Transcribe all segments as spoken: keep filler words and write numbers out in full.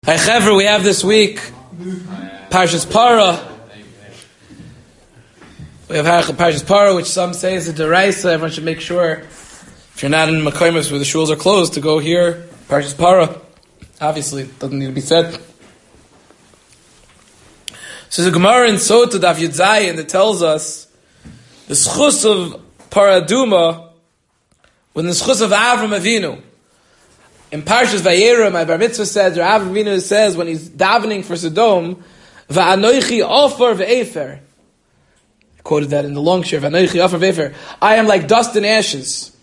Hey Chevra, we have this week Parshas Para. We have Parshas Para, which some say is a deraisa. Everyone should make sure, if you're not in Makaimus where the shuls are closed, to go here. Parshas Para. Obviously, it doesn't need to be said. So there's a Gemara in Sota Daf Yud Zayin that tells us the schus of Paraduma when the schus of Avram Avinu. In Parshas Vayera, my Bar Mitzvah says, or Avram Avinu says, when he's davening for Sodom, Va'anoichi offer ve'efer. I quoted that in the long share, Va'anoichi offer ve'efer. I am like dust and ashes.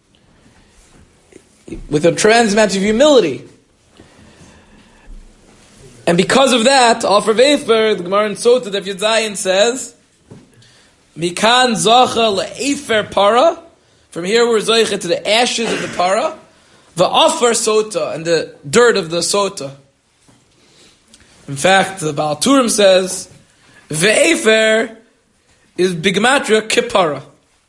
With a tremendous amount of humility. And because of that, offer ve'efer, the Gemara in Sota Daf Yud Zayin says, Mikan zacha le'efer para. From here we're zoicha to the ashes of the para. The offer sota, and the dirt of the sota. In fact, the Baal Turim says, Ve'efer is bigmatria kipara.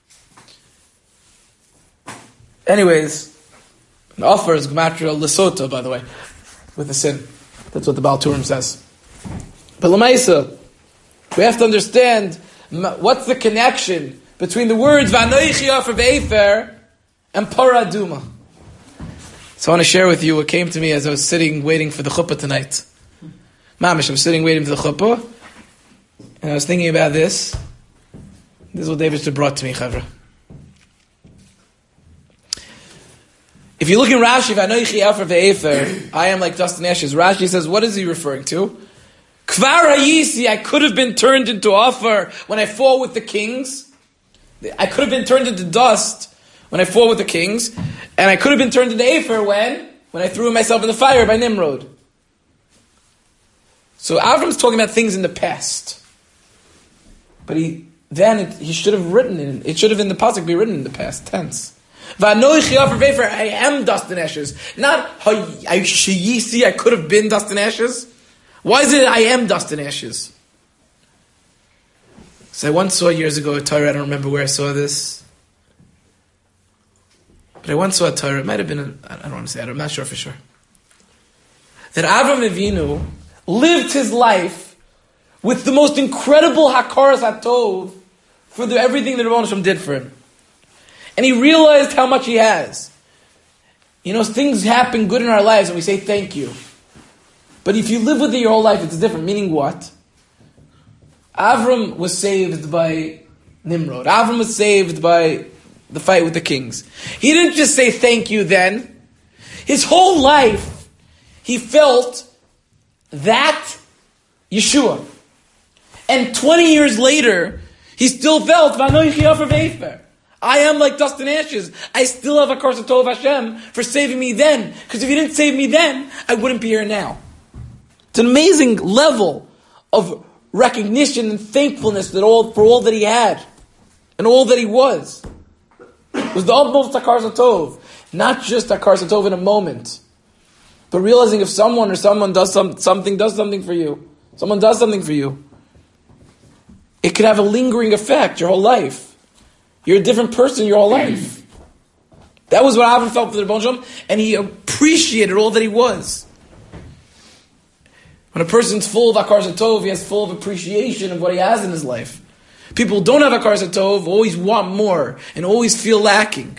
Anyways, an offer is gematria lesota, by the way, with the sin. That's what the Baal Turim says. But Lamaisa, we have to understand what's the connection between the words V'anoichi offer ve'efer and paraduma. So I want to share with you what came to me as I was sitting waiting for the chuppah tonight. Mamish, I'm sitting waiting for the chuppah, and I was thinking about this. This is what David brought to me, Chavra. If you look in Rashi, V'anoichi offer ve'efer, I am like dust and ashes. Rashi says, what is he referring to? Kvar hayisi, I could have been turned into offer when I fought with the kings. I could have been turned into dust when I fought with the kings, and I could have been turned into Efer when? When I threw myself in the fire by Nimrod. So Avram's talking about things in the past. But he then it, he should have written it. It should have in the pasuk be written in the past tense. V'anoichi offer ve'efer, I am dust and ashes. Not I sheyisi, I could have been dust and ashes. Why is it I am dust and ashes? So I once saw years ago a Torah, I don't remember where I saw this. But I once saw a Torah, it might have been, a, I don't want to say it, I'm not sure for sure. That Avram Avinu lived his life with the most incredible Hakaras HaTov for the, everything that Rebbeinu Shem did for him. And he realized how much he has. You know, things happen good in our lives and we say thank you. But if you live with it your whole life, it's different. Meaning what? Avram was saved by Nimrod. Avram was saved by the fight with the kings. He didn't just say thank you then. His whole life, he felt that Yeshua. And twenty years later, he still felt, I am like dust and ashes. I still have a curse of Tov Hashem for saving me then. Because if he didn't save me then, I wouldn't be here now. It's an amazing level of recognition and thankfulness that all for all that he had and all that he was. It was the utmost Hakaras HaTov. Not just Hakaras HaTov in a moment. But realizing if someone or someone does some, something, does something for you, someone does something for you, it could have a lingering effect your whole life. You're a different person your whole life. That was what Avram felt for the Rebbeinu Shem, and he appreciated all that he was. When a person's full of Hakaras HaTov, he has full of appreciation of what he has in his life. People who don't have Hakaras HaTov always want more and always feel lacking.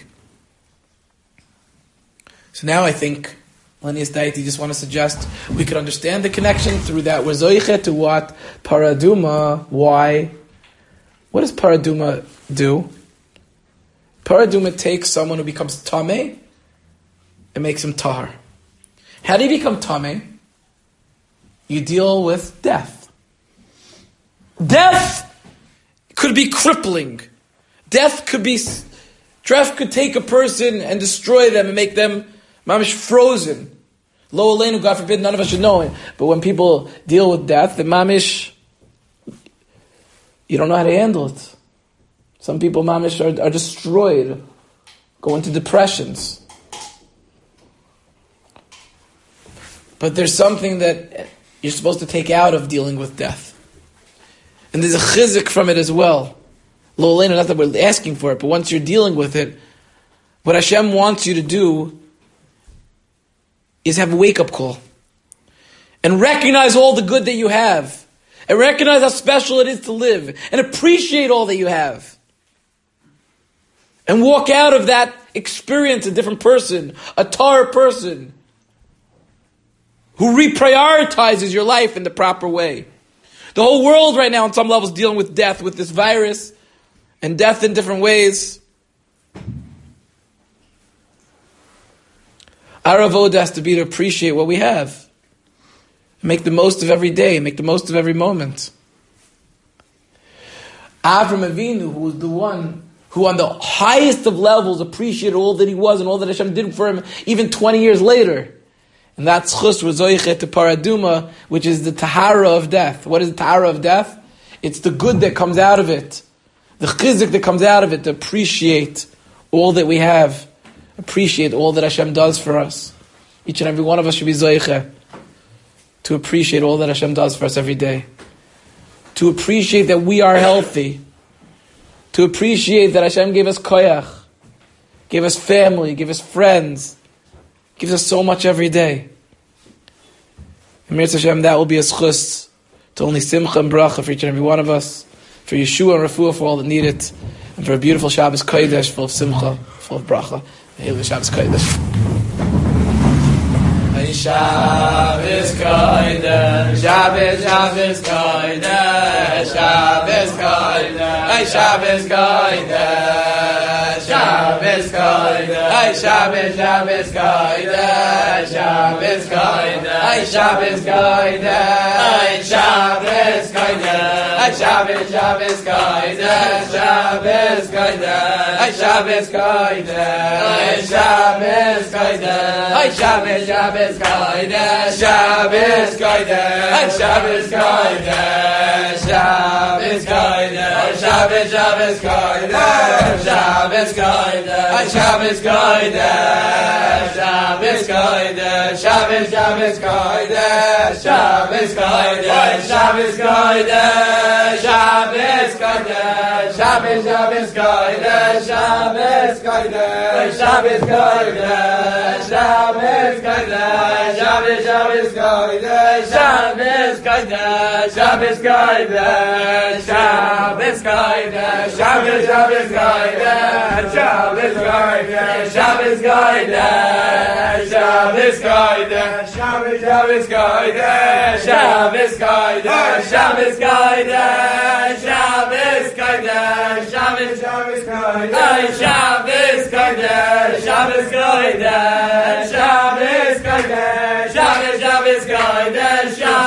So now I think, Lenius Daiti just want to suggest we could understand the connection through that. We're zoiche to what? Paraduma. Why? What does Paraduma do? Paraduma takes someone who becomes Tameh and makes him Tahar. How do you become Tameh? You deal with death. Death could be crippling. Death could be, death could take a person and destroy them and make them mamish frozen. Lo aleinu, God forbid, none of us should know it. But when people deal with death, the mamish, you don't know how to handle it. Some people mamish are, are destroyed, go into depressions. But there's something that you're supposed to take out of dealing with death. And there's a chizik from it as well. Lo aleinu, not that we're asking for it, but once you're dealing with it, what Hashem wants you to do is have a wake-up call. and recognize all the good that you have, and recognize how special it is to live, and appreciate all that you have, and walk out of that experience a different person, a Torah person, who reprioritizes your life in the proper way. The whole world right now on some levels dealing with death, with this virus, and death in different ways. Our avoda has to be to appreciate what we have. Make the most of every day, make the most of every moment. Avram Avinu, who was the one who on the highest of levels appreciated all that he was and all that Hashem did for him even twenty years later. And that's chus was zoichet to paraduma, which is the tahara of death. What is the tahara of death? It's the good that comes out of it. The chizuk that comes out of it, to appreciate all that we have. Appreciate all that Hashem does for us. Each and every one of us should be zoichet to appreciate all that Hashem does for us every day. To appreciate that we are healthy. To appreciate that Hashem gave us koyach, gave us family, gave us friends, gives us so much every day. And Mirz Hashem, that will be a schus to only simcha and bracha for each and every one of us, for Yeshua and Refuah for all that need it, and for a beautiful Shabbos Kodesh full of simcha, full of bracha. Hail the Shabbos Kodesh. Shabbos Kodesh, Shabbos, Shabbos Kodesh, Shabbos Kodesh, Shabbos Kodesh, Shabbos Kodesh, Shabbos, Shabbos Kodesh, Shabbos Kodesh, Shabbos Kodesh, Shabbos Kodesh, Shabbos, Shabbos Kodesh, Shabbos Kodesh, Shabbos Kodesh, Shabbos Kodesh, Shabbos, Shabbos Kodesh, Shabbos Kodesh, Shabbos Kodesh, Shabbos Kodesh, Shabbos, Shabbos Kodesh, Shabbos Kodesh, Shabbos Kodesh, Shabbos Kodesh, Shabbos, Shabbos Kodesh, Shabbos Kodesh, Shabbos Kodesh, Shabbos Kodesh, Shabbos, Shabbos Kodesh, Shabbos Kodesh, Shabbos Kodesh, Shabbos Kodesh, Shabbos, Shabbos Kodesh, Shabbos Kodesh, Shabbos Kodesh, Shabbos Kodesh, Shabbos, Shabbos Kodesh, Shabbos Kodesh, Shabbos Kodesh, Shabbos Kodesh, Shabbos, Shabbos Kodesh, Shabbos Kodesh, Shabbos Kodesh, Shabbos Kodesh, Shabbos, Shabbos Kodesh, Shabbos Kodesh, Shabbos Kodesh, Shabbos Kodesh, Shabbos, Shabbos Kodesh, Shabbos